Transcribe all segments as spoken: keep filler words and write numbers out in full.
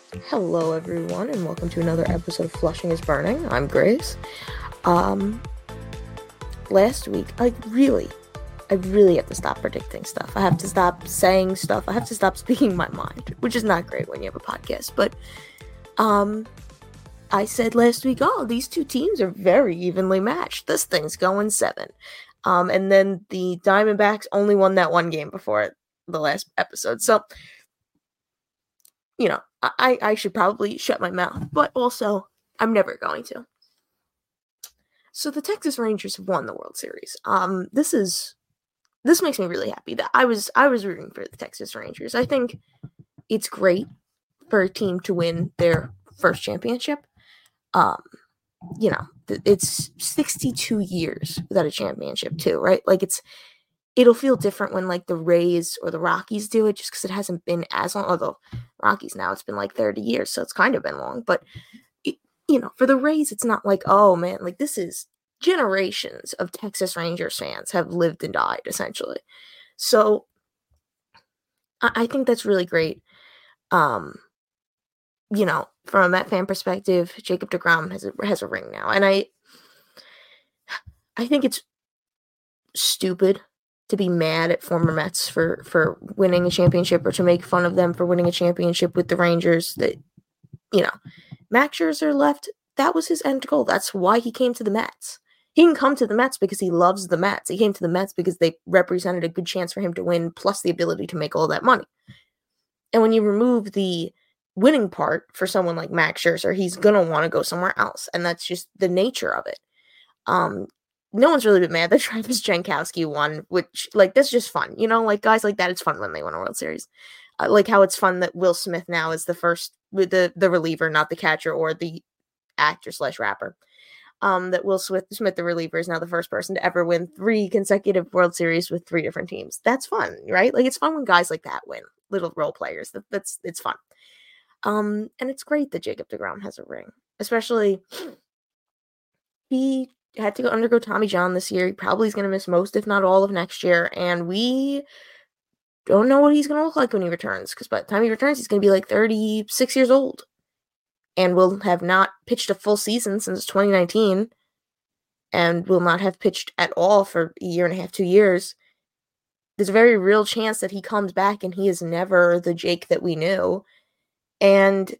Hello, everyone, and welcome to another episode of Flushing is Burning. I'm Grace. Um, last week, I really, I really have to stop predicting stuff. I have to stop saying stuff. I have to stop speaking my mind, which is not great when you have a podcast. But, um, I said last week, oh, these two teams are very evenly matched. This thing's going seven. Um, and then the Diamondbacks only won that one game before the last episode. So, you know, I, I should probably shut my mouth, but also I'm never going to. So the Texas Rangers have won the World Series. Um, this is this makes me really happy that I was I was rooting for the Texas Rangers. I think it's great for a team to win their first championship. Um, you know, it's sixty-two years without a championship too, right? Like it's it'll feel different when like the Rays or the Rockies do it just because it hasn't been as long. Although Rockies now it's been like thirty years, so it's kind of been long. But it, you know, for the Rays, it's not like, oh man, like this is generations of Texas Rangers fans have lived and died essentially. So I, I think that's really great. Um, you know, from a Met fan perspective, Jacob deGrom has a, has a ring now, and I I think it's stupid to be mad at former Mets for, for winning a championship or to make fun of them for winning a championship with the Rangers. That, you know, Max Scherzer left. That was his end goal. That's why he came to the Mets. He didn't come to the Mets because he loves the Mets. He came to the Mets because they represented a good chance for him to win, plus the ability to make all that money. And when you remove the winning part for someone like Max Scherzer, he's going to want to go somewhere else. And that's just the nature of it. Um, no one's really been mad that Travis Jankowski won, which, like, that's just fun. You know, like, guys like that, it's fun when they win a World Series. Uh, like how it's fun that Will Smith now is the first, with the, the reliever, not the catcher or the actor slash rapper. Um, that Will Smith, Smith, the reliever, is now the first person to ever win three consecutive World Series with three different teams. That's fun, right? Like, it's fun when guys like that win, little role players. That, that's, it's fun. Um, and it's great that Jacob deGrom has a ring, especially he had to go undergo Tommy John this year. He probably is going to miss most, if not all, of next year. And we don't know what he's going to look like when he returns. Because by the time he returns, he's going to be like thirty-six years old. And will have not pitched a full season since twenty nineteen. And will not have pitched at all for a year and a half, two years. There's a very real chance that he comes back and he is never the Jake that we knew. And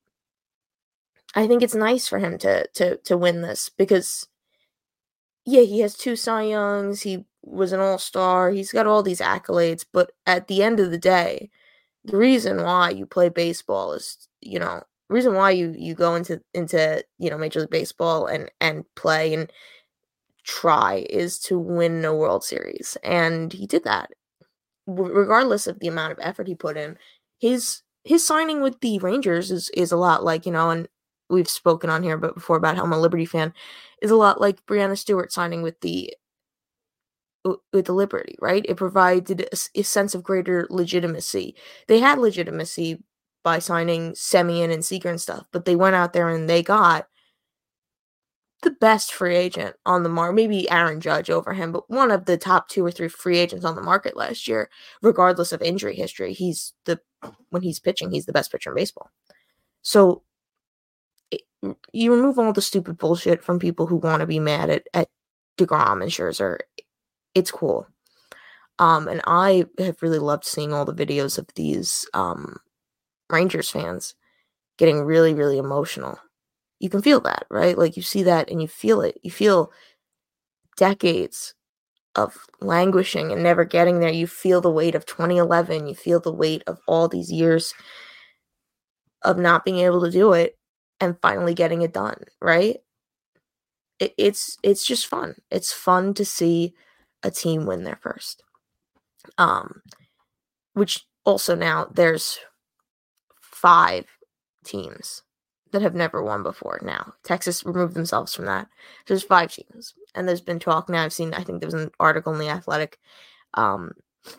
I think it's nice for him to to to win this because yeah, he has two Cy Youngs, he was an all-star, he's got all these accolades, but at the end of the day, the reason why you play baseball is, you know, the reason why you, you go into, into, you know, Major League Baseball and, and play and try is to win a World Series, and he did that. Regardless of the amount of effort he put in, his his signing with the Rangers is, is a lot like, you know, and we've spoken on here but before about how I'm a Liberty fan, is a lot like Breanna Stewart signing with the with the Liberty, right? It provided a, a sense of greater legitimacy. They had legitimacy by signing Semien and Seager and stuff, but they went out there and they got the best free agent on the market, maybe Aaron Judge over him, but one of the top two or three free agents on the market last year, regardless of injury history. He's the, when he's pitching, he's the best pitcher in baseball. So it, you remove all the stupid bullshit from people who want to be mad at, at deGrom and Scherzer. It's cool. Um, and I have really loved seeing all the videos of these um, Rangers fans getting really, really emotional. You can feel that, right? Like, you see that and you feel it. You feel decades of languishing and never getting there. You feel the weight of twenty eleven. You feel the weight of all these years of not being able to do it and finally getting it done, right? It, it's it's just fun. It's fun to see a team win their first. Um, which also now there's five teams that have never won before now. Texas removed themselves from that. There's five teams. And there's been talk now. I've seen, I think there was an article in The Athletic, um,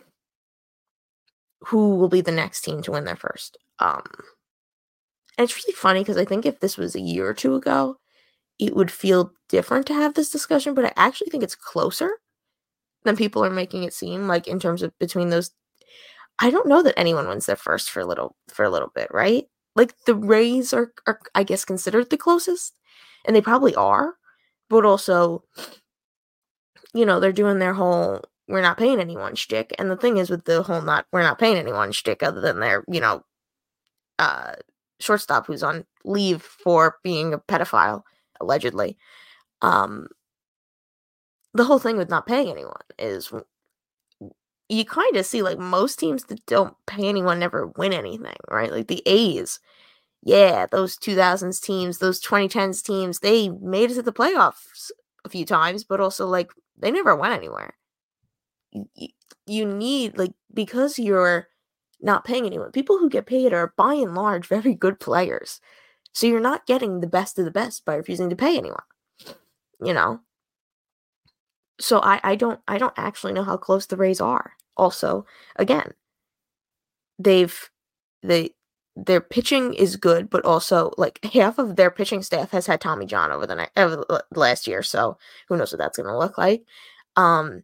who will be the next team to win their first. Um, and it's really funny because I think if this was a year or two ago, it would feel different to have this discussion, but I actually think it's closer than people are making it seem, like in terms of between those. I don't know that anyone wins their first for a little, for a little bit, right? like, the Rays are, are, I guess, considered the closest, and they probably are, but also, you know, they're doing their whole, we're not paying anyone shtick, and the thing is with the whole not, we're not paying anyone shtick other than their, you know, uh, shortstop who's on leave for being a pedophile, allegedly. Um, the whole thing with not paying anyone is you kind of see, like, most teams that don't pay anyone never win anything, right? Like, the A's, yeah, those two thousands teams, those twenty tens teams, they made it to the playoffs a few times, but also, like, they never went anywhere. You, you, you need, like, because you're not paying anyone, people who get paid are, by and large, very good players. So you're not getting the best of the best by refusing to pay anyone, you know? So I, I don't I don't actually know how close the Rays are. Also, again, they've they their pitching is good, but also, like, half of their pitching staff has had Tommy John over the night over the last year, so who knows what that's going to look like. Um,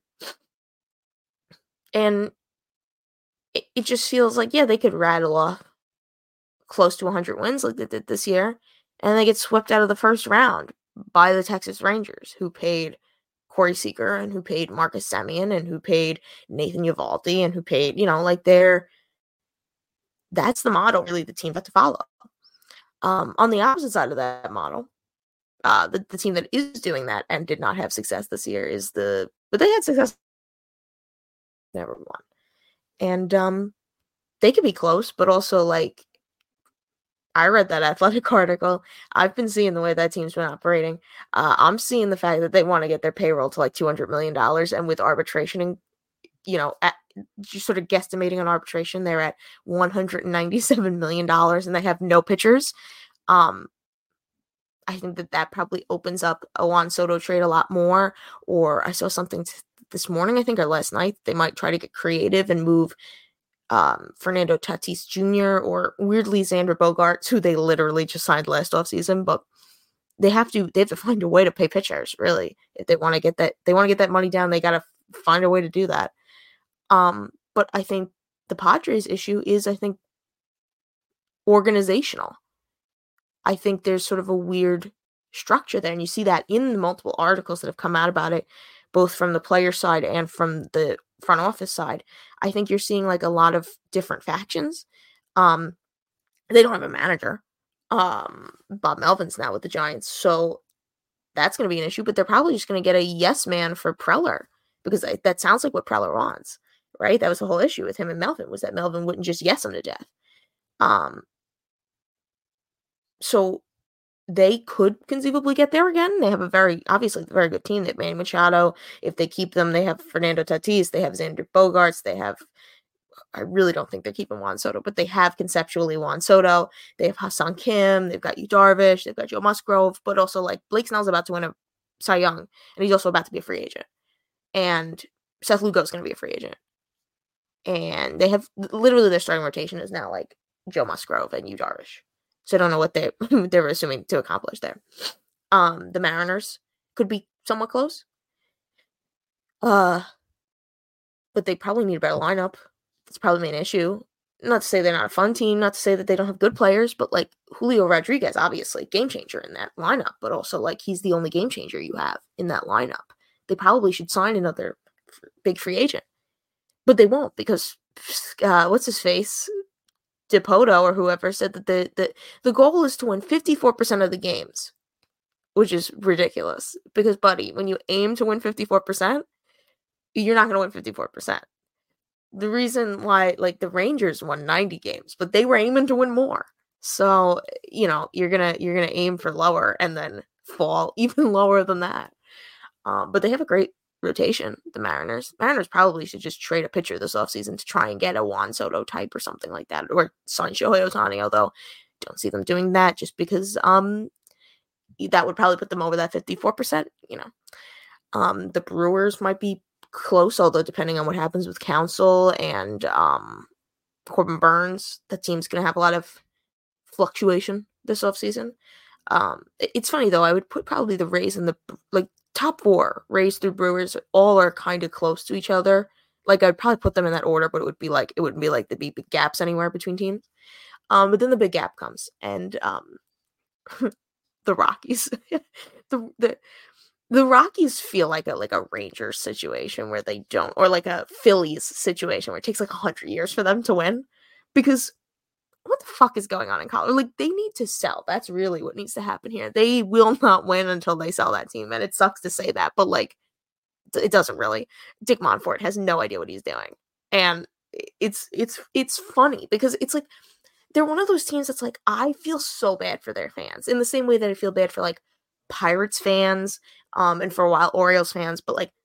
and it, it just feels like, yeah, they could rattle off close to one hundred wins like they did this year, and they get swept out of the first round by the Texas Rangers, who paid Corey Seager and who paid Marcus Semien and who paid Nathan Eovaldi and who paid, you know, like, they're, that's the model really the team had to follow. Um, on the opposite side of that model, uh, the, the team that is doing that and did not have success this year is the, but they had success, never won. And um, they could be close, but also, like, I read that Athletic article. I've been seeing the way that team's been operating. Uh, I'm seeing the fact that they want to get their payroll to like two hundred million dollars, and with arbitration, and you know, at, just sort of guesstimating on arbitration, they're at one hundred ninety-seven million dollars, and they have no pitchers. Um, I think that that probably opens up a Juan Soto trade a lot more. Or I saw something t- this morning, I think, or last night. They might try to get creative and move Um, Fernando Tatis Junior or weirdly Xander Bogaerts, who they literally just signed last offseason, but they have to they have to find a way to pay pitchers, really. If they want to get that they want to get that money down, they gotta find a way to do that. Um, but I think the Padres issue is, I think, organizational. I think there's sort of a weird structure there, and you see that in the multiple articles that have come out about it, both from the player side and from the front office side. I think you're seeing, like, a lot of different factions. Um, they don't have a manager. Um, Bob Melvin's now with the Giants, so that's going to be an issue, but they're probably just going to get a yes man for Preller, because I, that sounds like what Preller wants, right? That was the whole issue with him and Melvin, was that Melvin wouldn't just yes him to death. Um, so they could conceivably get there again. They have a very, obviously, very good team. They have Manny Machado. If they keep them, they have Fernando Tatis. They have Xander Bogaerts. They have, I really don't think they're keeping Juan Soto, but they have conceptually Juan Soto. They have Ha-Seong Kim. They've got Yu Darvish. They've got Joe Musgrove. But also, like, Blake Snell's about to win a Cy Young, and he's also about to be a free agent. And Seth Lugo's going to be a free agent. And they have, literally, their starting rotation is now, like, Joe Musgrove and Yu Darvish. So I don't know what they they were assuming to accomplish there. Um, the Mariners could be somewhat close. Uh, but they probably need a better lineup. That's probably an issue. Not to say they're not a fun team, not to say that they don't have good players, but, like, Julio Rodriguez, obviously, game changer in that lineup, but also, like, he's the only game changer you have in that lineup. They probably should sign another big free agent. But they won't, because, uh, what's his face? Dipoto or whoever said that the, the the goal is to win fifty-four percent of the games, which is ridiculous. Because, buddy, when you aim to win fifty-four percent, you're not going to win fifty-four percent. The reason why, like, the Rangers won ninety games, but they were aiming to win more. So, you know, you're gonna you're gonna aim for lower and then fall even lower than that. Um, but they have a great rotation, the Mariners. Mariners probably should just trade a pitcher this offseason to try and get a Juan Soto type or something like that, or sign Shohei Ohtani, although don't see them doing that just because um that would probably put them over that fifty-four percent, you know. Um, the Brewers might be close, although depending on what happens with Counsell and um Corbin Burns, that team's going to have a lot of fluctuation this offseason. Um, it's funny, though. I would put probably the Rays in the, like, top four, Rays through Brewers, all are kind of close to each other. Like, I'd probably put them in that order, but it would be like, it wouldn't be like the big, big gaps anywhere between teams. Um, but then the big gap comes, and um, the Rockies, the the the Rockies feel like a like a Rangers situation where they don't, or like a Phillies situation where it takes like a hundred years for them to win, because what the fuck is going on in Colorado? Like, they need to sell. That's really what needs to happen here. They will not win until they sell that team, and it sucks to say that, but like, it doesn't really. Dick Monfort has no idea what he's doing, and it's it's it's funny because it's like they're one of those teams that's like, I feel so bad for their fans in the same way that I feel bad for like Pirates fans, um, and for a while Orioles fans, but like.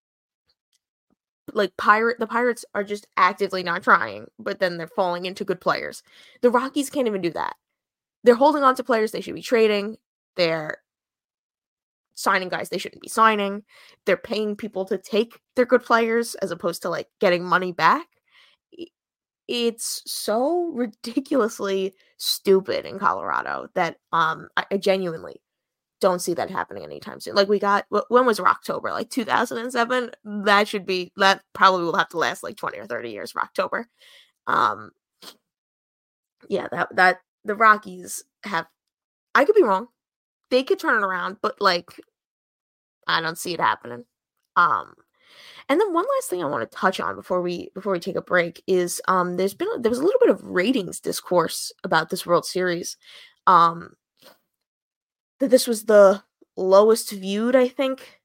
Like pirate the Pirates are just actively not trying, but then they're falling into good players. The Rockies can't even do that. They're holding on to players they should be trading. They're signing guys they shouldn't be signing. They're paying people to take their good players as opposed to like getting money back. It's so ridiculously stupid in Colorado that um I, I genuinely don't see that happening anytime soon. Like, we got, when was Rocktober? Like two thousand seven? That should be, that probably will have to last like twenty or thirty years, Rocktober. Um, yeah, that, that, the Rockies have, I could be wrong. They could turn it around, but like, I don't see it happening. Um, and then one last thing I want to touch on before we, before we take a break is, um, there's been, there was a little bit of ratings discourse about this World Series. Um, that this was the lowest viewed, I think,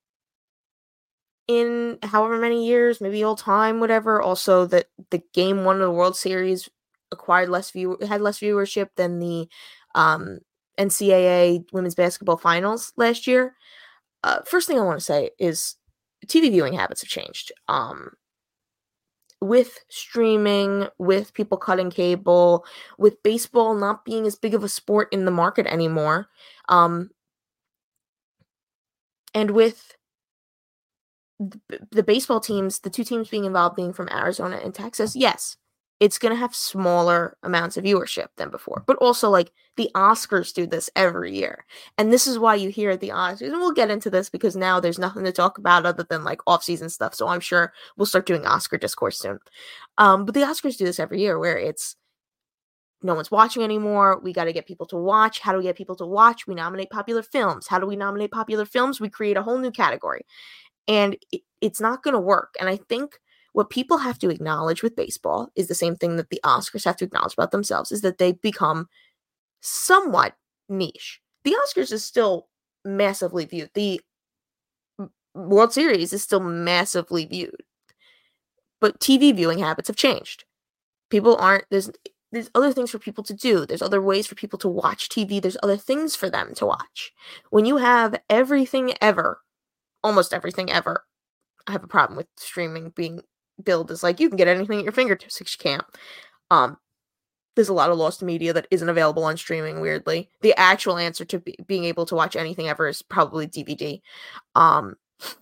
in however many years, maybe all time, whatever. Also, that the game one of the World Series acquired less view had less viewership than the um, N C double A Women's Basketball Finals last year. Uh, first thing I want to say is T V viewing habits have changed. Um, with streaming, with people cutting cable, with baseball not being as big of a sport in the market anymore, um, and with the, the baseball teams, the two teams being involved being from Arizona and Texas, yes, it's going to have smaller amounts of viewership than before. But also, like, the Oscars do this every year. And this is why you hear at the Oscars, and we'll get into this because now there's nothing to talk about other than, like, off-season stuff. So I'm sure we'll start doing Oscar discourse soon. Um, but the Oscars do this every year where it's, no one's watching anymore. We got to get people to watch. How do we get people to watch? We nominate popular films. How do we nominate popular films? We create a whole new category. And it, it's not going to work. And I think what people have to acknowledge with baseball is the same thing that the Oscars have to acknowledge about themselves, is that they've become somewhat niche. The Oscars is still massively viewed. The World Series is still massively viewed. But T V viewing habits have changed. People aren't, there's, there's other things for people to do. There's other ways for people to watch T V. There's other things for them to watch. When you have everything ever, almost everything ever, I have a problem with streaming being billed as like, you can get anything at your fingertips, which you can't. Um, there's a lot of lost media that isn't available on streaming, weirdly. The actual answer to be, being able to watch anything ever is probably D V D. Um,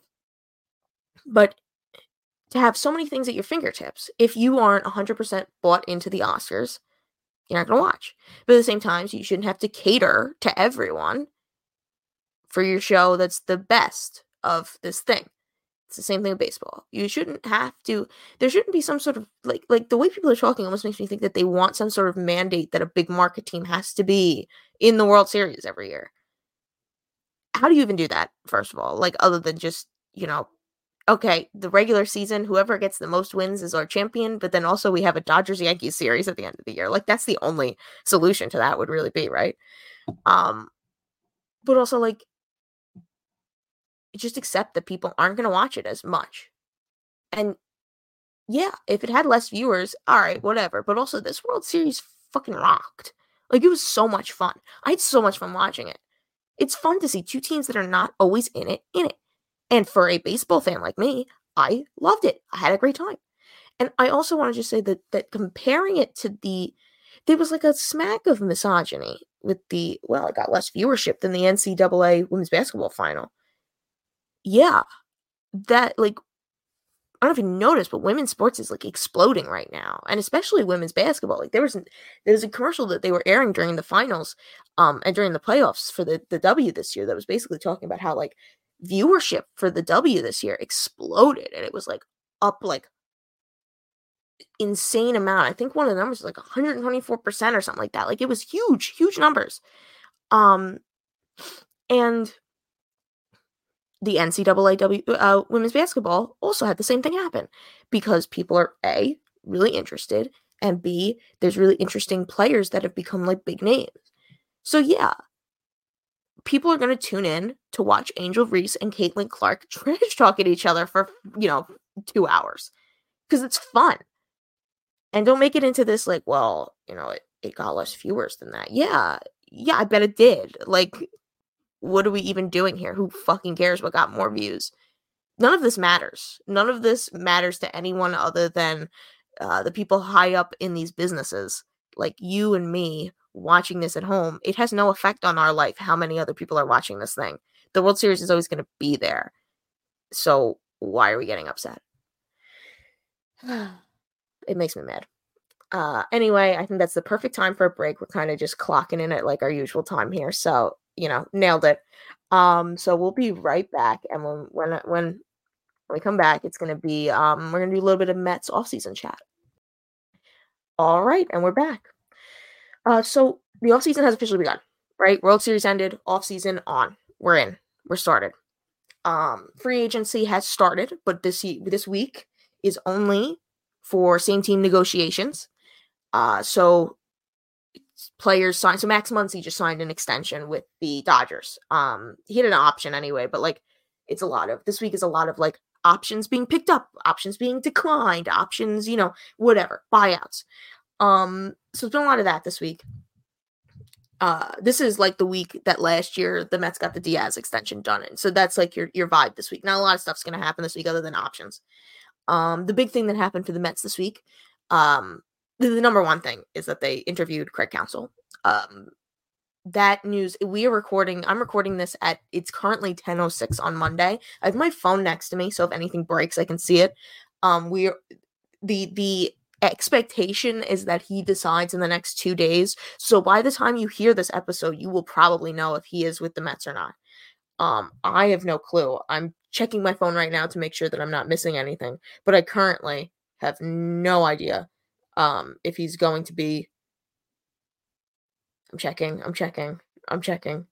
but to have so many things at your fingertips, if you aren't one hundred percent bought into the Oscars, you're not going to watch. But at the same time, you shouldn't have to cater to everyone for your show that's the best of this thing. It's the same thing with baseball. You shouldn't have to, there shouldn't be some sort of, like, like the way people are talking almost makes me think that they want some sort of mandate that a big market team has to be in the World Series every year. How do you even do that, first of all? Like, other than just, you know, okay, the regular season, whoever gets the most wins is our champion, but then also we have a Dodgers-Yankees series at the end of the year. Like, that's the only solution to that would really be, right? Um, but also, like, just accept that people aren't going to watch it as much. And yeah, if it had less viewers, all right, whatever. But also, this World Series fucking rocked. Like, it was so much fun. I had so much fun watching it. It's fun to see two teams that are not always in it, in it. And for a baseball fan like me, I loved it. I had a great time. And I also want to just say that that comparing it to the, there was like a smack of misogyny with the, well, it got less viewership than the N C double A Women's Basketball Final. Yeah, that, like, I don't know if you noticed, but women's sports is, like, exploding right now, and especially women's basketball. Like, there was, there was a commercial that they were airing during the finals, um, and during the playoffs for the, the W this year that was basically talking about how, like, viewership for the W this year exploded, and it was, like, up, like, insane amount. I think one of the numbers was like one hundred twenty-four percent or something like that. Like, it was huge, huge numbers. Um, and the N C double A W, uh, women's basketball also had the same thing happen because people are A, really interested, and B, there's really interesting players that have become like big names. So yeah, people are going to tune in to watch Angel Reese and Caitlin Clark trash talk at each other for, you know, two hours because it's fun. And don't make it into this like, well, you know, it, it got less viewers than that. Yeah, yeah, I bet it did. Like, what are we even doing here? Who fucking cares what got more views? None of this matters. None of this matters to anyone other than uh, the people high up in these businesses, like you and me watching this at home. It has no effect on our life how many other people are watching this thing. The World Series is always going to be there. So why are we getting upset? It makes me mad. Uh, anyway, I think that's the perfect time for a break. We're kind of just clocking in at like our usual time here. So, you know, nailed it. Um, so we'll be right back. And when, when, when we come back, it's going to be, um, we're going to do a little bit of Mets offseason chat. All right. And we're back. Uh, so the offseason has officially begun, right? World Series ended, offseason on. We're in. We're started. Um, free agency has started, but this this week is only for same team negotiations. Uh, so players signed. So Max Muncy just signed an extension with the Dodgers. Um, he had an option anyway, but like it's a lot of this week is a lot of like options being picked up, options being declined, options, you know, whatever, buyouts. Um, so it's been a lot of that this week. Uh, this is like the week that last year the Mets got the Diaz extension done in. So that's like your your vibe this week. Not a lot of stuff's going to happen this week other than options. Um, the big thing that happened for the Mets this week, um, the, the number one thing is that they interviewed Craig Counsell. Um, that news, we are recording, I'm recording this at, it's currently ten oh six on Monday. I have my phone next to me, so if anything breaks, I can see it. Um, we're, the, the, expectation is that he decides in the next two days. So by the time you hear this episode, you will probably know if he is with the Mets or not. Um, I have no clue. I'm checking my phone right now to make sure that I'm not missing anything, but I currently have no idea um, if he's going to be. I'm checking. I'm checking. I'm checking.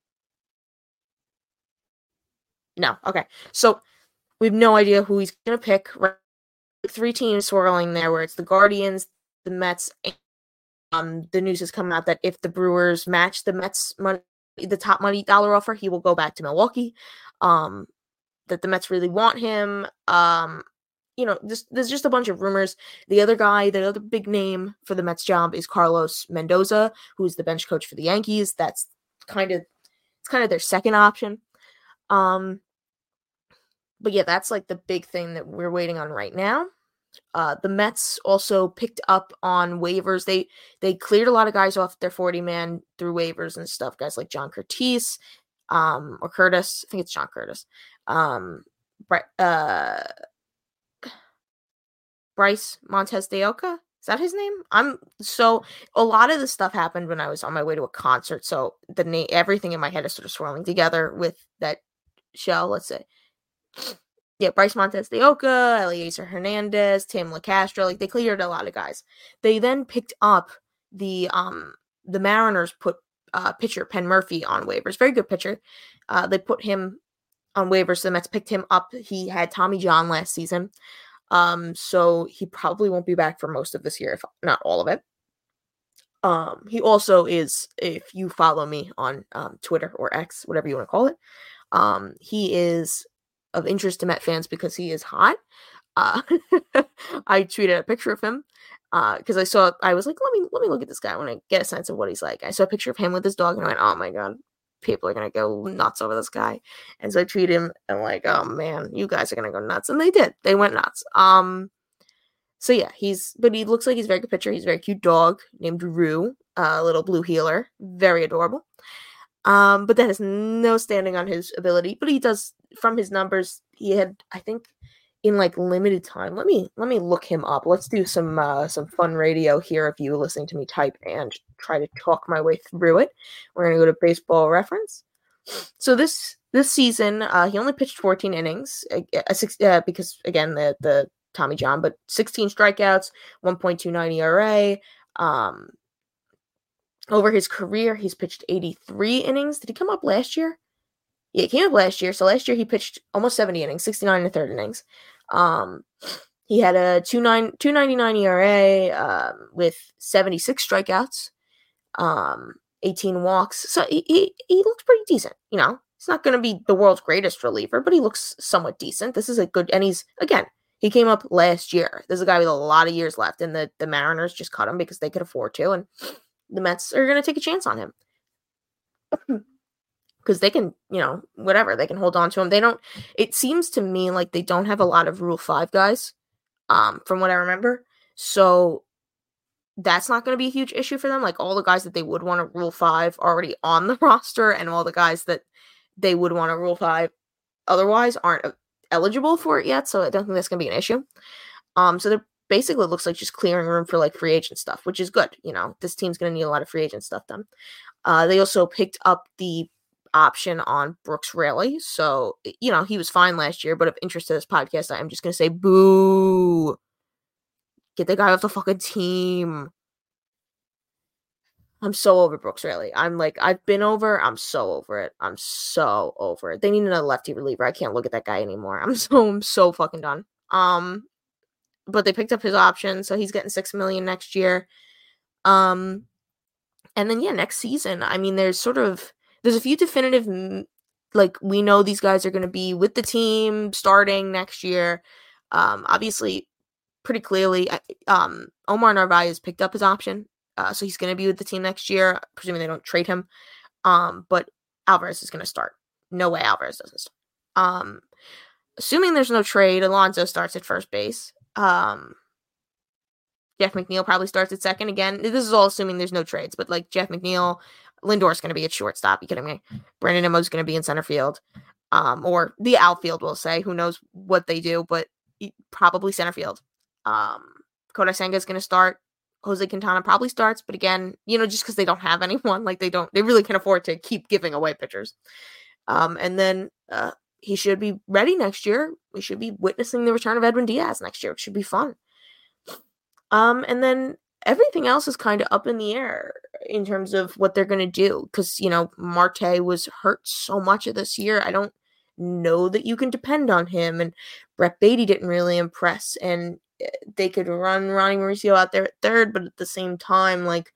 No. Okay. So we have no idea who he's going to pick. Right? Three teams swirling there where it's the Guardians, the Mets, and um, the news has come out that if the Brewers match the Mets money, the top money dollar offer, he will go back to Milwaukee. Um, that the Mets really want him. Um, you know, this, there's just a bunch of rumors. The other guy, the other big name for the Mets job is Carlos Mendoza, who is the bench coach for the Yankees. That's kind of, it's kind of their second option. Um, But yeah, that's like the big thing that we're waiting on right now. Uh, the Mets also picked up on waivers. They they cleared a lot of guys off their forty-man through waivers and stuff. Guys like John Curtis, um, or Curtis. I think it's John Curtis. Um, uh, Bryce Montes de Oca. Is that his name? I'm so a lot of this stuff happened when I was on my way to a concert. So the name, everything in my head is sort of swirling together with that show. Let's say. Yeah, Bryce Montes de Oca, Eliezer Hernandez, Tim LaCastro, like they cleared a lot of guys. They then picked up the um the Mariners put uh pitcher Penn Murphy on waivers. Very good pitcher. Uh they put him on waivers. The Mets picked him up. He had Tommy John last season. Um so he probably won't be back for most of this year, if not all of it. Um he also is, if you follow me on um Twitter or X, whatever you want to call it, um he is of interest to Met fans because he is hot. Uh, I tweeted a picture of him because uh, I saw, I was like, let me let me look at this guy. I want to get a sense of what he's like. I saw a picture of him with his dog and I went, oh my God, people are going to go nuts over this guy. And so I tweeted him and like, oh man, you guys are going to go nuts. And they did. They went nuts. Um, So yeah, he's, but he looks like he's a very good pitcher. He's a very cute dog named Rue, a little blue healer. Very adorable. Um, but that has no standing on his ability. But he does, from his numbers, he had, I think, in like limited time. Let me let me look him up. Let's do some uh, some fun radio here. If you listening to me type and try to talk my way through it, we're gonna go to Baseball Reference. So this this season, uh, he only pitched fourteen innings, uh, uh, six, uh, because again the the Tommy John, but sixteen strikeouts, one point two nine E R A. Um, over his career, he's pitched eighty-three innings. Did he come up last year? Yeah, he came up last year. So last year he pitched almost seventy innings, sixty-nine and a third innings. Um, he had a two ninety-nine E R A um, with seventy-six strikeouts, um, eighteen walks. So he, he, he looks pretty decent, you know. He's not going to be the world's greatest reliever, but he looks somewhat decent. This is a good, and he's, again, he came up last year. There's a guy with a lot of years left, and the, the Mariners just cut him because they could afford to, and the Mets are going to take a chance on him. Because they can, you know, whatever, they can hold on to him. They don't, it seems to me like they don't have a lot of Rule five guys, um, from what I remember. So that's not going to be a huge issue for them. Like, all the guys that they would want to Rule five are already on the roster, and all the guys that they would want to Rule five otherwise aren't eligible for it yet, so I don't think that's going to be an issue. Um, so they're basically, it looks like just clearing room for, like, free agent stuff, which is good. You know, this team's going to need a lot of free agent stuff done. Uh, they also picked up the option on Brooks Raley, so, you know, he was fine last year, but of interest to this podcast, I'm just going to say, boo! Get the guy off the fucking team. I'm so over Brooks Raley. I'm like, I've been over. I'm so over it. I'm so over it. They need another lefty reliever. I can't look at that guy anymore. I'm so, I'm so fucking done. Um, but they picked up his option, so he's getting six million next year. Um, and then yeah, next season. I mean, there's sort of there's a few definitive, like, we know these guys are going to be with the team starting next year. Um, obviously, pretty clearly, um, Omar Narvaez picked up his option. Uh, so he's going to be with the team next year, presuming they don't trade him. Um, but Alvarez is going to start. No way Alvarez doesn't start. Um, assuming there's no trade, Alonso starts at first base. Um, Jeff McNeil probably starts at second again. This is all assuming there's no trades, but like Jeff McNeil, Lindor's going to be at shortstop. You kidding me? Brandon Nimmo's going to be in center field, um, or the outfield. We'll say, who knows what they do, but probably center field. Um, Kodai Senga is going to start. Jose Quintana probably starts, but again, you know, just because they don't have anyone, like they don't, they really can afford to keep giving away pitchers. Um, and then uh, he should be ready next year. We should be witnessing the return of Edwin Diaz next year, which should be fun. Um, and then everything else is kind of up in the air in terms of what they're going to do, because, you know, Marte was hurt so much of this year. I don't know that you can depend on him, and Brett Baty didn't really impress, and they could run Ronnie Mauricio out there at third, but at the same time, like,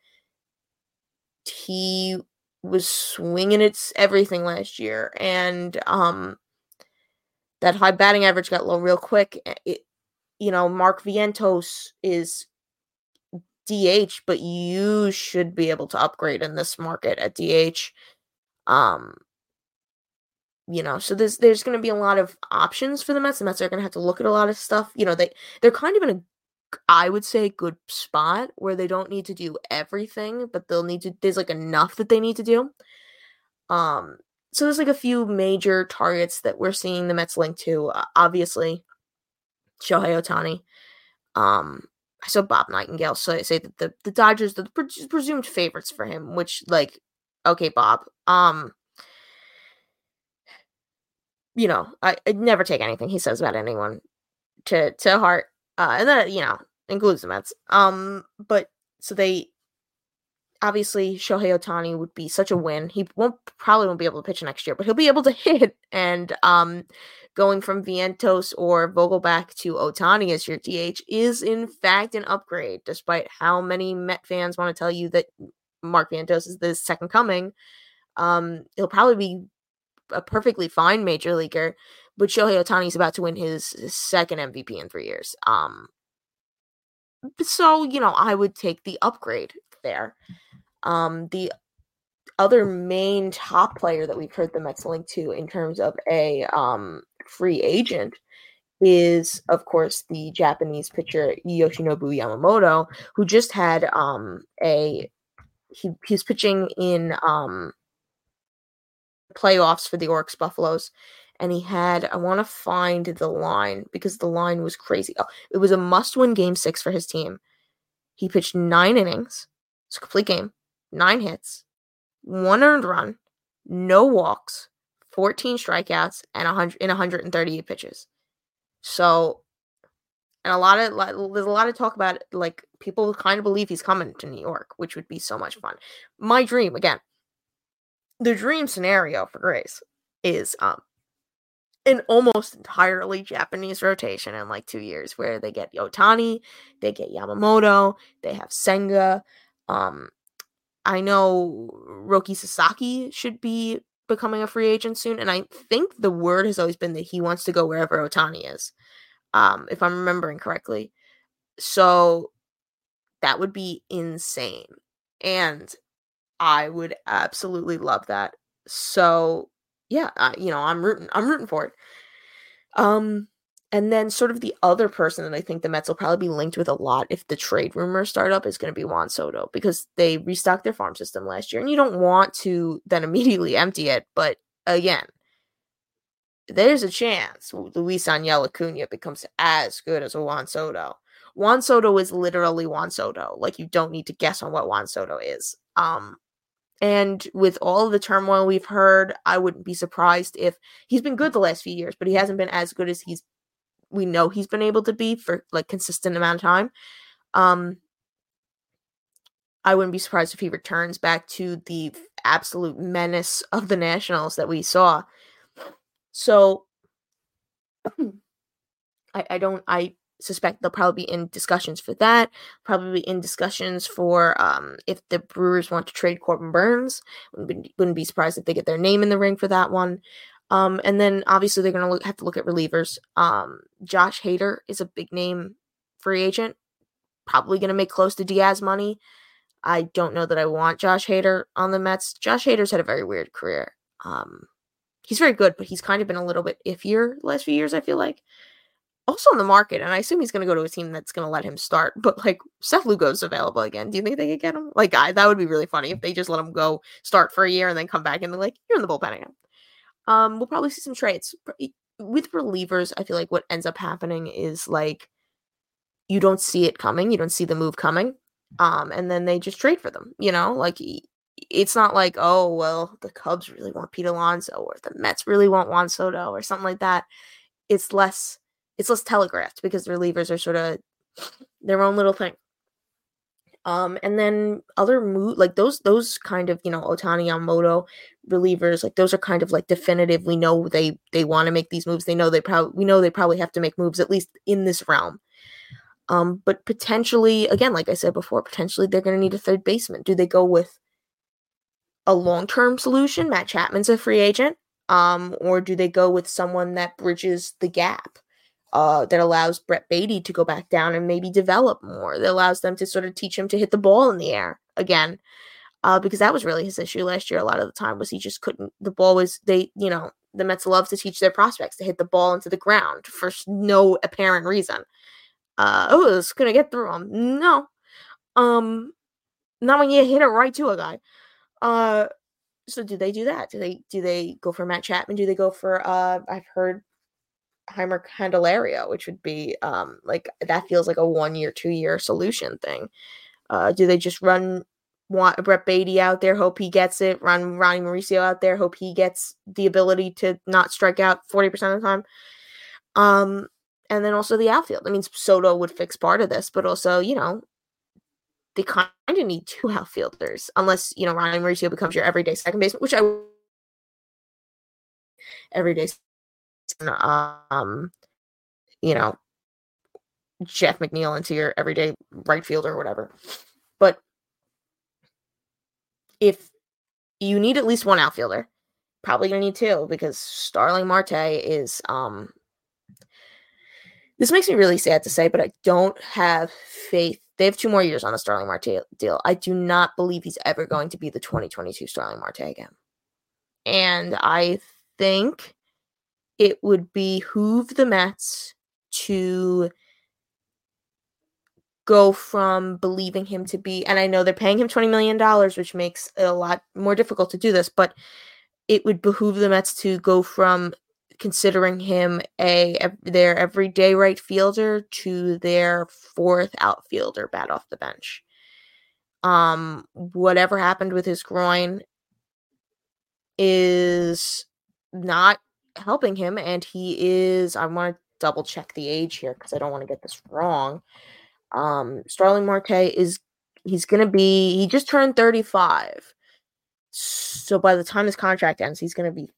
he was swinging its everything last year, and um, that high batting average got low real quick. It, you know, Mark Vientos is D H, but you should be able to upgrade in this market at D H. Um, you know, so there's there's going to be a lot of options for the Mets. The Mets are going to have to look at a lot of stuff. You know, they they're kind of in a, I would say, good spot where they don't need to do everything, but they'll need to. There's like enough that they need to do. Um, so there's like a few major targets that we're seeing the Mets link to. Uh, obviously, Shohei Ohtani. Um, I saw Bob Nightingale say say that the the Dodgers are the pre- presumed favorites for him, which, like, okay, Bob. Um. You know, I, I'd never take anything he says about anyone to to heart, uh, and that, you know, includes the Mets. Um, but so they obviously Shohei Ohtani would be such a win. He won't probably won't be able to pitch next year, but he'll be able to hit. And um, going from Vientos or Vogelback to Ohtani as your D H is in fact an upgrade, despite how many Met fans want to tell you that Mark Vientos is the second coming. Um, he'll probably be a perfectly fine major leaguer, but Shohei Ohtani is about to win his, his second M V P in three years. Um, so, you know, I would take the upgrade there. Um, the other main top player that we've heard the Mets link to in terms of a um, free agent is, of course, the Japanese pitcher Yoshinobu Yamamoto, who just had um, a he he's pitching in um, playoffs for the Oryx Buffaloes, and he had, I want to find the line because the line was crazy. Oh, it was a must-win game six for his team. He pitched nine innings. It's a complete game. Nine hits, one earned run, no walks, fourteen strikeouts, and one hundred in one hundred thirty-eight pitches. So And a lot of like, there's a lot of talk about it, like people kind of believe he's coming to New York, which would be so much fun. My dream, again, the dream scenario for Grace is um an almost entirely Japanese rotation in like two years, where they get Ohtani, they get Yamamoto, they have Senga. Um, I know Roki Sasaki should be becoming a free agent soon, and I think the word has always been that he wants to go wherever Ohtani is, um, if I'm remembering correctly. So that would be insane, and I would absolutely love that. So yeah, uh, you know, I'm rooting. I'm rooting for it. Um, and then sort of the other person that I think the Mets will probably be linked with a lot if the trade rumors start up is going to be Juan Soto, because they restocked their farm system last year, and you don't want to then immediately empty it. But again, there's a chance Luis Angel Acuna becomes as good as a Juan Soto. Juan Soto is literally Juan Soto. Like, you don't need to guess on what Juan Soto is. Um, and with all of the turmoil we've heard, I wouldn't be surprised if he's been good the last few years, but he hasn't been as good as he's we know he's been able to be for like consistent amount of time. Um, I wouldn't be surprised if he returns back to the absolute menace of the Nationals that we saw. So I, I don't I suspect they'll probably be in discussions for that, probably in discussions for um, if the Brewers want to trade Corbin Burns. Wouldn't be, wouldn't be surprised if they get their name in the ring for that one. Um, and then obviously they're going to have to look at relievers. Um, Josh Hader is a big name free agent, probably going to make close to Diaz money. I don't know that I want Josh Hader on the Mets. Josh Hader's had a very weird career. Um, he's very good, but he's kind of been a little bit iffier the last few years, I feel like. Also on the market, and I assume he's going to go to a team that's going to let him start, but, like, Seth Lugo's available again. Do you think they could get him? Like, I, that would be really funny if they just let him go start for a year and then come back and they're like, you're in the bullpen again. Um, we'll probably see some trades. With relievers, I feel like what ends up happening is, like, you don't see it coming. You don't see the move coming. Um, and then they just trade for them, you know? Like, it's not like, oh, well, the Cubs really want Pete Alonso or the Mets really want Juan Soto or something like that. It's less... It's less telegraphed because the relievers are sort of their own little thing. Um, and then other move like those those kind of, you know, Ohtani, Yamamoto relievers, like those are kind of like definitive. We know they they want to make these moves. They know they probably we know they probably have to make moves at least in this realm. Um, but potentially, again, like I said before, potentially they're going to need a third baseman. Do they go with a long-term solution? Matt Chapman's a free agent. Um, or do they go with someone that bridges the gap? Uh, that allows Brett Baty to go back down and maybe develop more. That allows them to sort of teach him to hit the ball in the air again. Uh, because that was really his issue last year. A lot of the time was he just couldn't, the ball was, they, you know, the Mets love to teach their prospects to hit the ball into the ground for no apparent reason. Uh, oh, it's going to get through him. No. Um, not when you hit it right to a guy. Uh, so do they do that? Do they, do they go for Matt Chapman? Do they go for, uh, I've heard, Heimer Candelario, which would be um like that feels like a one year, two year solution thing. Uh, do they just run want Brett Baty out there, hope he gets it, run Ronnie Mauricio out there, hope he gets the ability to not strike out forty percent of the time? Um, and then also the outfield. I mean, Soto would fix part of this, but also, you know, they kind of need two outfielders, unless, you know, Ronnie Mauricio becomes your everyday second baseman, which I everyday um, you know, Jeff McNeil into your everyday right fielder or whatever. But if you need at least one outfielder, probably going to need two, because Starling Marte is, um, this makes me really sad to say, but I don't have faith. They have two more years on the Starling Marte deal. I do not believe he's ever going to be the twenty twenty-two Starling Marte again. And I think it would behoove the Mets to go from believing him to be, and I know they're paying him twenty million dollars, which makes it a lot more difficult to do this, but it would behoove the Mets to go from considering him a their everyday right fielder to their fourth outfielder bat off the bench. Um, whatever happened with his groin is not helping him, and he is, I want to double check the age here because I don't want to get this wrong. Um, Starling Marte is he's gonna be he just turned thirty-five. So by the time his contract ends, he's gonna be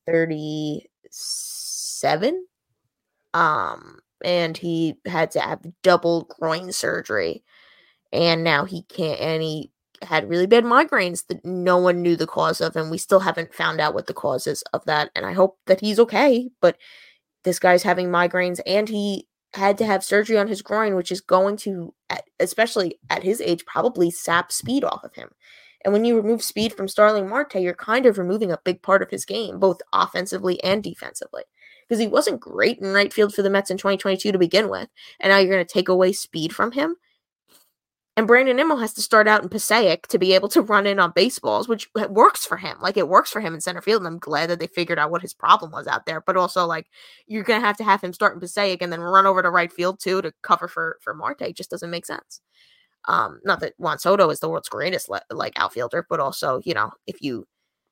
thirty-seven. Um, and he had to have double groin surgery, and now he can't. And he had really bad migraines that no one knew the cause of, and we still haven't found out what the cause is of that. And I hope that he's okay. But this guy's having migraines, and he had to have surgery on his groin, which is going to, especially at his age, probably sap speed off of him. And when you remove speed from Starling Marte, you're kind of removing a big part of his game, both offensively and defensively. Because he wasn't great in right field for the Mets in twenty twenty-two to begin with, and now you're going to take away speed from him. And Brandon Nimmo has to start out in Passaic to be able to run in on baseballs, which works for him. Like, it works for him in center field, and I'm glad that they figured out what his problem was out there. But also, like, you're going to have to have him start in Passaic and then run over to right field, too, to cover for, for Marte. It just doesn't make sense. Um, not that Juan Soto is the world's greatest, le- like, outfielder, but also, you know, if you,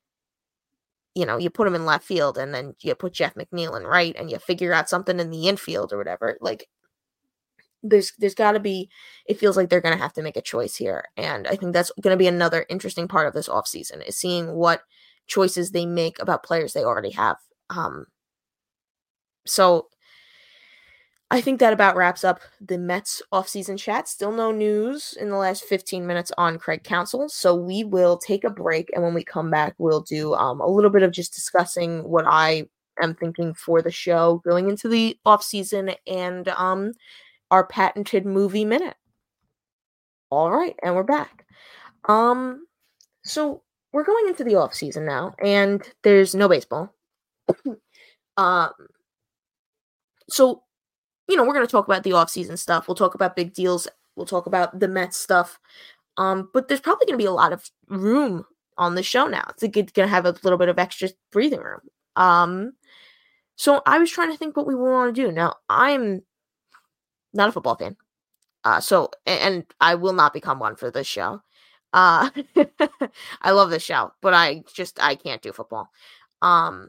you know, you put him in left field and then you put Jeff McNeil in right and you figure out something in the infield or whatever, like, There's there's got to be, it feels like they're going to have to make a choice here. And I think that's going to be another interesting part of this offseason is seeing what choices they make about players they already have. Um, so I think that about wraps up the Mets offseason chat. Still no news in the last fifteen minutes on Craig Counsell. So we will take a break. And when we come back, we'll do um, a little bit of just discussing what I am thinking for the show going into the offseason and um, our patented movie minute. All right, and we're back. Um, so we're going into the off season now, and there's no baseball. um, so you know we're going to talk about the off season stuff. We'll talk about big deals. We'll talk about the Mets stuff. Um, but there's probably going to be a lot of room on the show now. It's going to have a little bit of extra breathing room. Um, so I was trying to think what we want to do. Now I'm not a football fan. Uh, so, and I will not become one for this show. Uh, I love this show, but I just, I can't do football. Um,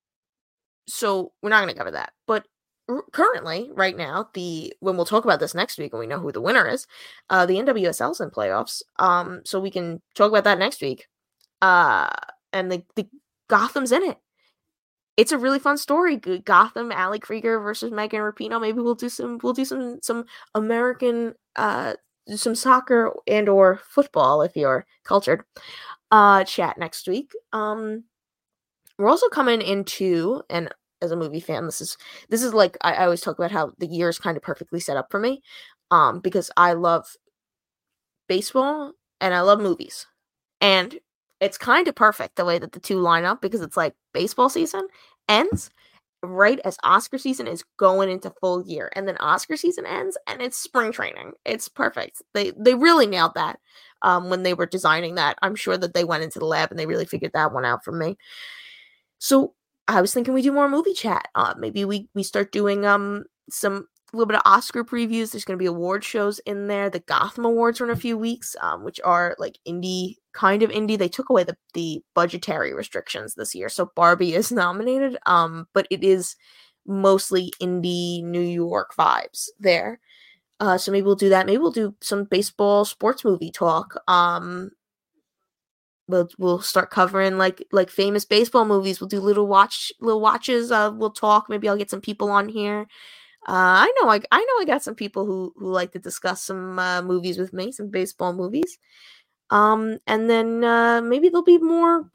so we're not going to cover that. But r- currently, right now, the, when we'll talk about this next week and we know who the winner is, uh, the N W S L's in playoffs. Um, so we can talk about that next week. Uh, and the, the Gotham's in it. It's a really fun story. Gotham, Ali Krieger versus Megan Rapinoe. Maybe we'll do some. We'll do some some American, uh, some soccer and or football if you're cultured. Uh, chat next week. Um, we're also coming into, and as a movie fan, this is this is like I, I always talk about how the year is kind of perfectly set up for me. Um, because I love baseball and I love movies, and it's kind of perfect the way that the two line up because it's like baseball season ends right as Oscar season is going into full year, and then Oscar season ends and it's spring training. It's perfect. They they really nailed that um, when they were designing that. I'm sure that they went into the lab and they really figured that one out for me. So I was thinking we do more movie chat. Uh, maybe we we start doing um some a little bit of Oscar previews. There's going to be award shows in there. The Gotham Awards are in a few weeks, um, which are like indie, kind of indie. They took away the, the budgetary restrictions this year, so Barbie is nominated, um, but it is mostly indie New York vibes there. Uh, so maybe we'll do that. Maybe we'll do some baseball sports movie talk. Um, we'll we'll start covering like like famous baseball movies. We'll do little watch little watches. Uh, we'll talk. Maybe I'll get some people on here. Uh, I know, I, I know, I got some people who, who like to discuss some uh, movies with me, some baseball movies. Um, and then uh, maybe there'll be more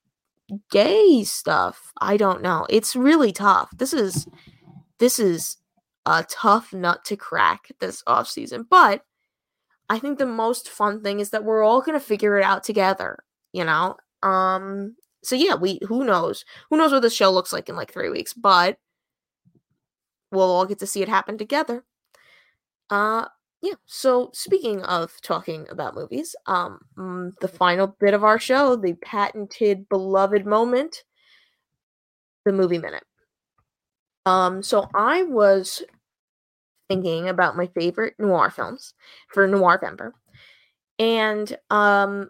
gay stuff. I don't know. It's really tough. This is this is a tough nut to crack this off season. But I think the most fun thing is that we're all gonna figure it out together. You know. Um. So yeah, we who knows who knows what this show looks like in like three weeks, but we'll all get to see it happen together. Uh, yeah. So speaking of talking about movies, um, mm, the final bit of our show, the patented beloved moment, the movie minute. Um, so I was thinking about my favorite noir films for Noirvember, and um,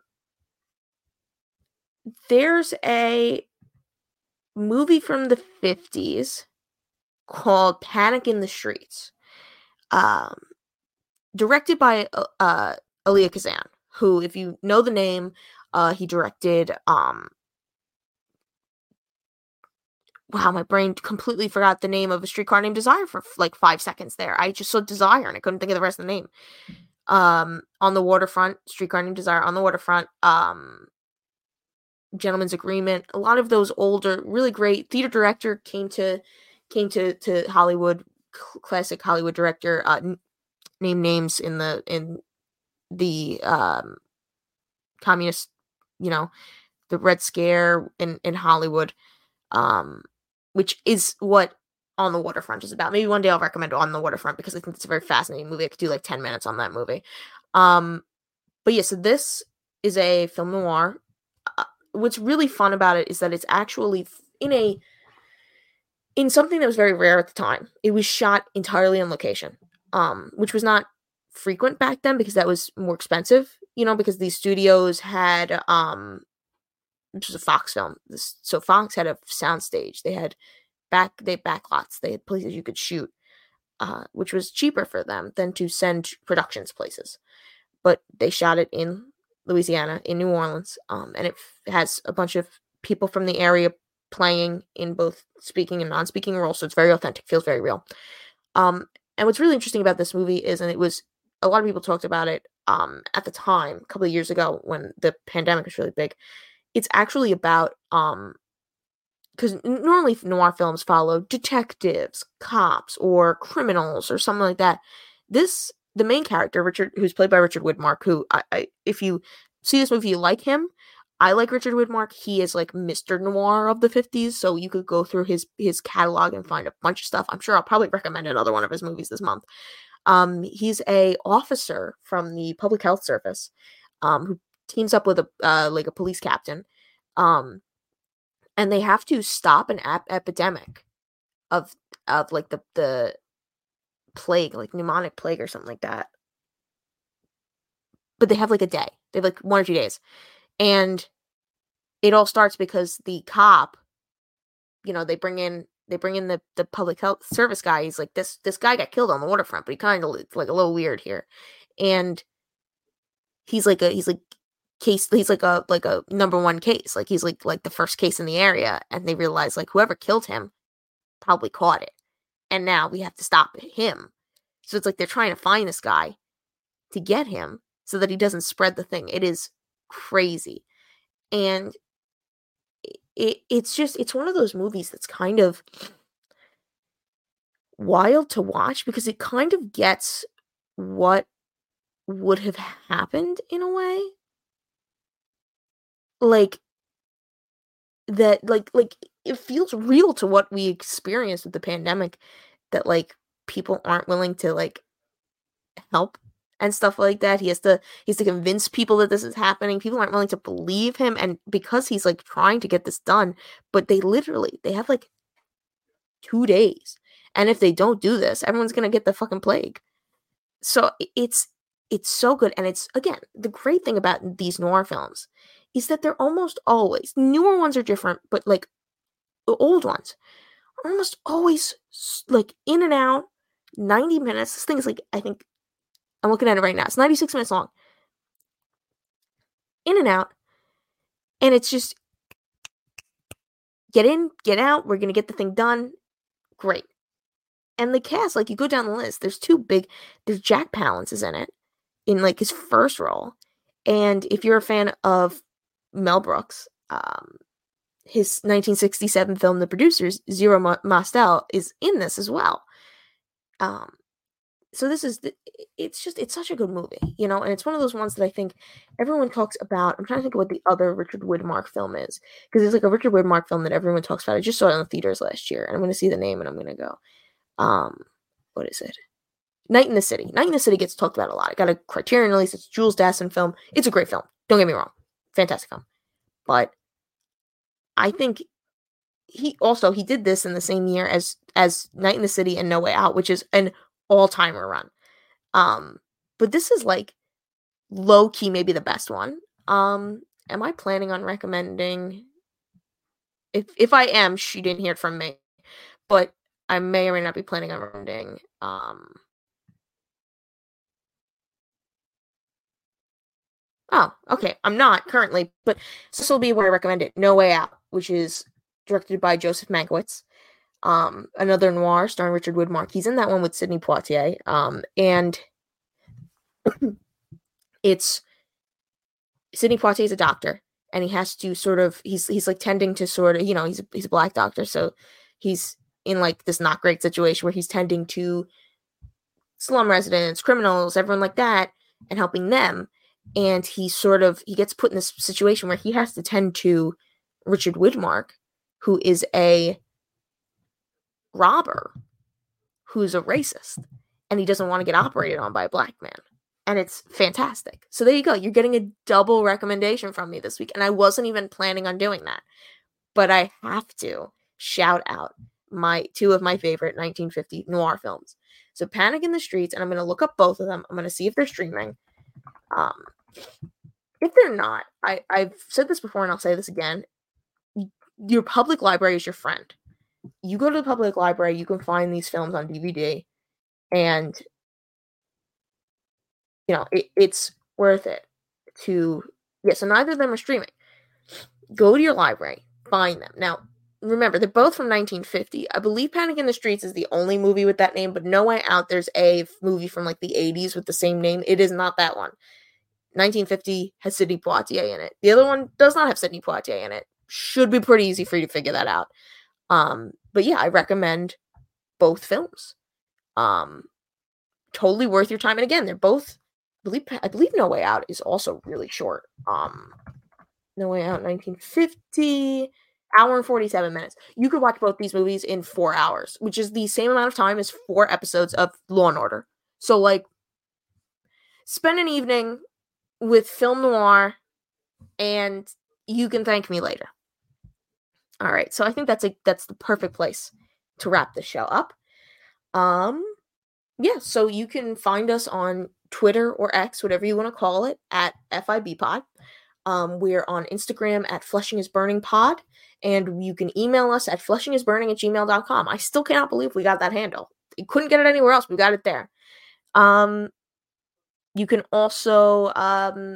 there's a movie from the fifties called Panic in the Streets. Um, directed by uh, uh, Elia Kazan, who, if you know the name, uh, he directed. Um, wow, my brain completely forgot the name of A Streetcar Named Desire for like five seconds there. I just saw Desire and I couldn't think of the rest of the name. Um, On the Waterfront, Streetcar Named Desire, On the Waterfront, um, Gentleman's Agreement. A lot of those older, really great theater director came to came to to Hollywood, classic Hollywood director. Uh, n- name names in the in the um, communist, you know, the Red Scare in in Hollywood, um, which is what On the Waterfront is about. Maybe one day I'll recommend On the Waterfront because I think it's a very fascinating movie. I could do like ten minutes on that movie. Um, but yeah, so this is a film noir. Uh, what's really fun about it is that it's actually in a in something that was very rare at the time. It was shot entirely on location, um, which was not frequent back then because that was more expensive. You know, because these studios had um, which was a Fox film. This, so Fox had a soundstage. They had back they had backlots. They had places you could shoot, uh, which was cheaper for them than to send productions places. But they shot it in Louisiana, in New Orleans, um, and it f- has a bunch of people from the area playing in both speaking and non-speaking roles, so it's very authentic, feels very real. Um, and what's really interesting about this movie is, and it was, a lot of people talked about it um, at the time, a couple of years ago when the pandemic was really big, it's actually about, um, because normally noir films follow detectives, cops, or criminals, or something like that. This, the main character, Richard, who's played by Richard Widmark, who, I, I if you see this movie, you like him. I like Richard Widmark. He is like Mister Noir of the fifties, so you could go through his his catalog and find a bunch of stuff. I'm sure I'll probably recommend another one of his movies this month. Um, he's a officer from the Public Health Service, um, who teams up with a uh, like a police captain, um, and they have to stop an ap- epidemic of of like the the plague, like pneumonic plague or something like that. But they have like a day. They have like one or two days. And it all starts because the cop, you know, they bring in they bring in the, the public health service guy. He's like, this this guy got killed on the waterfront, but he kind of like a little weird here. And he's like a he's like case he's like a like a number one case. Like he's like like the first case in the area. And they realize like whoever killed him probably caught it. And now we have to stop him. So it's like they're trying to find this guy to get him so that he doesn't spread the thing. It is crazy. And it it's just, it's one of those movies that's kind of wild to watch because it kind of gets what would have happened in a way. Like that like like it feels real to what we experienced with the pandemic, that like people aren't willing to like help and stuff like that. He has to he has to convince people that this is happening. People aren't willing to believe him, and because he's like trying to get this done, but they literally they have like two days. And if they don't do this, everyone's going to get the fucking plague. So it's it's so good, and it's, again, the great thing about these noir films is that they're almost always, newer ones are different, but like the old ones are almost always like in and out, ninety minutes. This thing is like, I think I'm looking at it right now. It's ninety-six minutes long. In and out. And it's just get in, get out. We're going to get the thing done. Great. And the cast, like you go down the list, there's two big, there's Jack Palance is in it, in like his first role. And if you're a fan of Mel Brooks, um, his nineteen sixty-seven film, The Producers, Zero Mostel is in this as well. Um, so this is, the, it's just, it's such a good movie, you know, and it's one of those ones that I think everyone talks about. I'm trying to think of what the other Richard Widmark film is, because there's like a Richard Widmark film that everyone talks about. I just saw it in the theaters last year, and I'm going to see the name and I'm going to go, um, what is it? Night in the City. Night in the City gets talked about a lot. It got a Criterion release. It's a Jules Dassin film. It's a great film. Don't get me wrong. Fantastic film. But I think he also, he did this in the same year as as Night in the City and No Way Out, which is an all-timer run. Um, but this is like low-key maybe the best one. Um, am I planning on recommending? If if I am, she didn't hear it from me. But I may or may not be planning on recommending. Um, oh, okay. I'm not currently, but this will be where I recommend it. No Way Out, which is directed by Joseph Mankiewicz. Um, another noir starring Richard Widmark. He's in that one with Sidney Poitier. Um, and it's Sidney Poitier is a doctor, and he has to sort of he's he's like tending to sort of, you know, he's a, he's a black doctor, so he's in like this not great situation where he's tending to slum residents, criminals, everyone like that, and helping them. And he sort of he gets put in this situation where he has to tend to Richard Widmark, who is a robber, who's a racist, and he doesn't want to get operated on by a black man. And it's fantastic. So there you go. You're getting a double recommendation from me this week. And I wasn't even planning on doing that. But I have to shout out my two of my favorite nineteen fifty noir films. So Panic in the Streets, and I'm going to look up both of them. I'm going to see if they're streaming. Um, if they're not, I, I've said this before and I'll say this again. Your public library is your friend. You go to the public library, you can find these films on D V D. And you know, it, it's worth it to, yeah, so neither of them are streaming. Go to your library, find them. Now, remember, they're both from nineteen fifty. I believe Panic in the Streets is the only movie with that name, but No Way Out, there's a movie from like the eighties with the same name. It is not that one. nineteen fifty has Sidney Poitier in it. The other one does not have Sidney Poitier in it. Should be pretty easy for you to figure that out. Um, but yeah, I recommend both films. Um, totally worth your time. And again, they're both, I believe, I believe No Way Out is also really short. Um, No Way Out, nineteen fifty, hour and forty-seven minutes. You could watch both these movies in four hours, which is the same amount of time as four episodes of Law and Order. So, like, spend an evening with film noir, and you can thank me later. All right, so I think that's a that's the perfect place to wrap the show up. Um, yeah, so you can find us on Twitter or X, whatever you want to call it, at F I B Pod. Um, we're on Instagram at Flushing is Burning Pod, and you can email us at flushingisburning at gmail dot com. I still cannot believe we got that handle. You couldn't get it anywhere else. We got it there. Um, you can also um,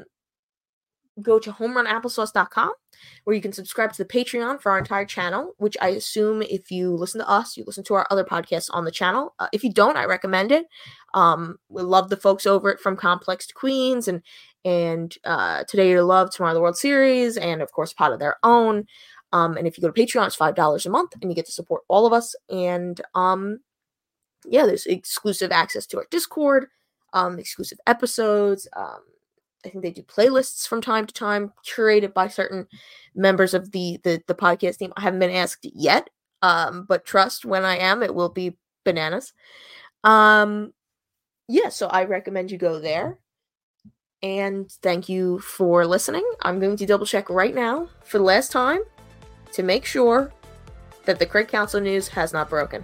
go to home run applesauce dot com, where you can subscribe to the Patreon for our entire channel, which I assume if you listen to us, you listen to our other podcasts on the channel. Uh, if you don't, I recommend it. Um, we love the folks over it, From Complex to Queens, and and uh, Today to Love, Tomorrow the World Series, and of course, Pod of Their Own. Um, and if you go to Patreon, it's five dollars a month, and you get to support all of us. And um, yeah, there's exclusive access to our Discord, um, exclusive episodes. Um, I think they do playlists from time to time, curated by certain members of the, the, the podcast team. I haven't been asked yet, um, but trust, when I am, it will be bananas. Um, yeah, so I recommend you go there. And thank you for listening. I'm going to double check right now for the last time to make sure that the Craig Council news has not broken.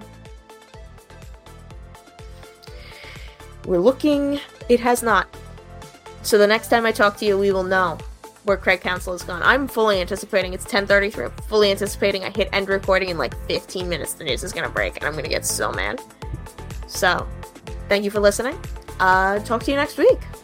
We're looking, it has not. So the next time I talk to you, we will know where Craig Council has gone. I'm fully anticipating, it's ten thirty-three, I'm fully anticipating I hit end recording in like fifteen minutes, the news is going to break, and I'm going to get so mad. So, thank you for listening. Uh, talk to you next week.